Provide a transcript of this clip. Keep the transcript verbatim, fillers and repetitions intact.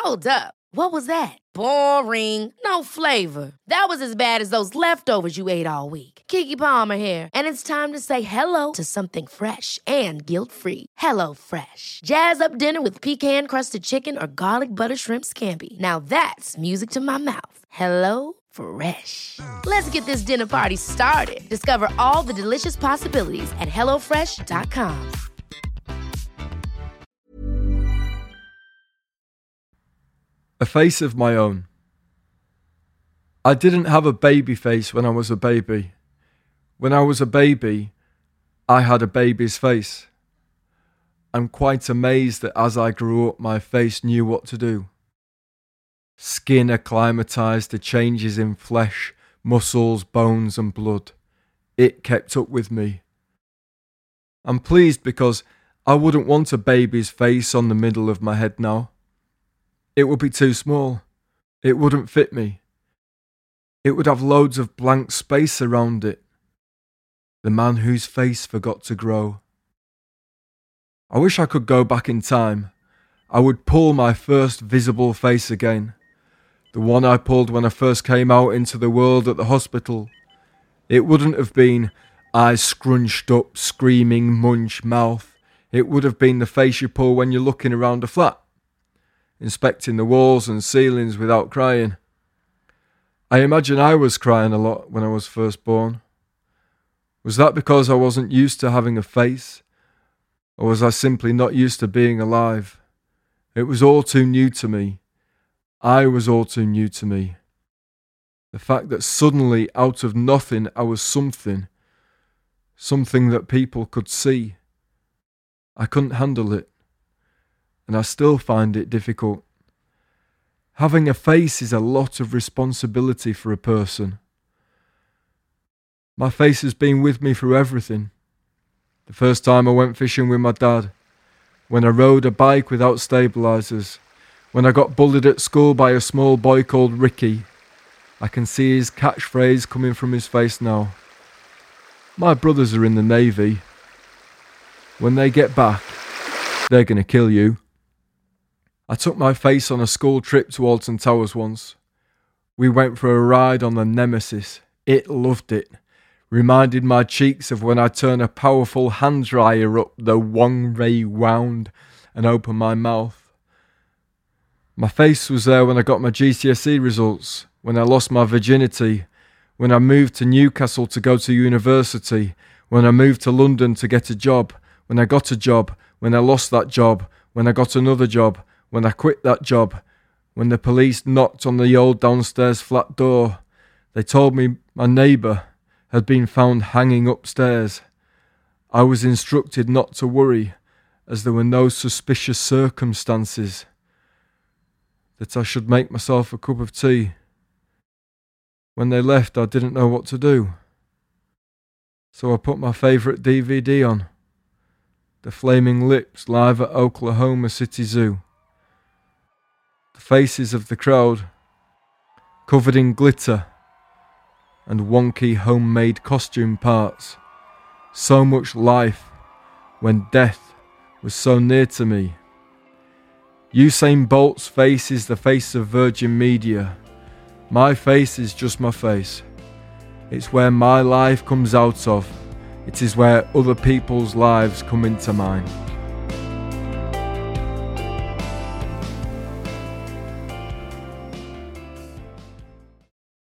Hold up. What was that? Boring. No flavor. That was as bad as those leftovers you ate all week. Keke Palmer here, and it's time to say hello to something fresh and guilt-free. Hello Fresh. Jazz up dinner with pecan-crusted chicken or garlic butter shrimp scampi. Now that's music to my mouth. Hello Fresh. Let's get this dinner party started. Discover all the delicious possibilities at hello fresh dot com. A face of my own. I didn't have a baby face when I was a baby. When I was a baby, I had a baby's face. I'm quite amazed that as I grew up, my face knew what to do. Skin acclimatized to changes in flesh, muscles, bones and blood. It kept up with me. I'm pleased because I wouldn't want a baby's face on the middle of my head now. It would be too small. It wouldn't fit me. It would have loads of blank space around it. The man whose face forgot to grow. I wish I could go back in time. I would pull my first visible face again. The one I pulled when I first came out into the world at the hospital. It wouldn't have been eyes scrunched up, screaming, munch, mouth. It would have been the face you pull when you're looking around a flat, inspecting the walls and ceilings without crying. I imagine I was crying a lot when I was first born. Was that because I wasn't used to having a face? Or was I simply not used to being alive? It was all too new to me. I was all too new to me. The fact that suddenly, out of nothing, I was something. Something that people could see. I couldn't handle it. And I still find it difficult. Having a face is a lot of responsibility for a person. My face has been with me through everything. The first time I went fishing with my dad, when I rode a bike without stabilisers, when I got bullied at school by a small boy called Ricky. I can see his catchphrase coming from his face now. My brothers are in the Navy. When they get back, they're going to kill you. I took my face on a school trip to Alton Towers once. We went for a ride on the Nemesis. It loved it. Reminded my cheeks of when I turn a powerful hand dryer up the Wong Ray wound and open my mouth. My face was there when I got my G C S E results, when I lost my virginity, when I moved to Newcastle to go to university, when I moved to London to get a job, when I got a job, when I lost that job, when I got another job, when I quit that job, when the police knocked on the old downstairs flat door. They told me my neighbour had been found hanging upstairs. I was instructed not to worry, as there were no suspicious circumstances, that I should make myself a cup of tea. When they left, I didn't know what to do. So I put my favourite D V D on, The Flaming Lips live at Oklahoma City Zoo. The faces of the crowd, covered in glitter and wonky homemade costume parts. So much life when death was so near to me. Usain Bolt's face is the face of Virgin Media. My face is just my face. It's where my life comes out of. It is where other people's lives come into mine.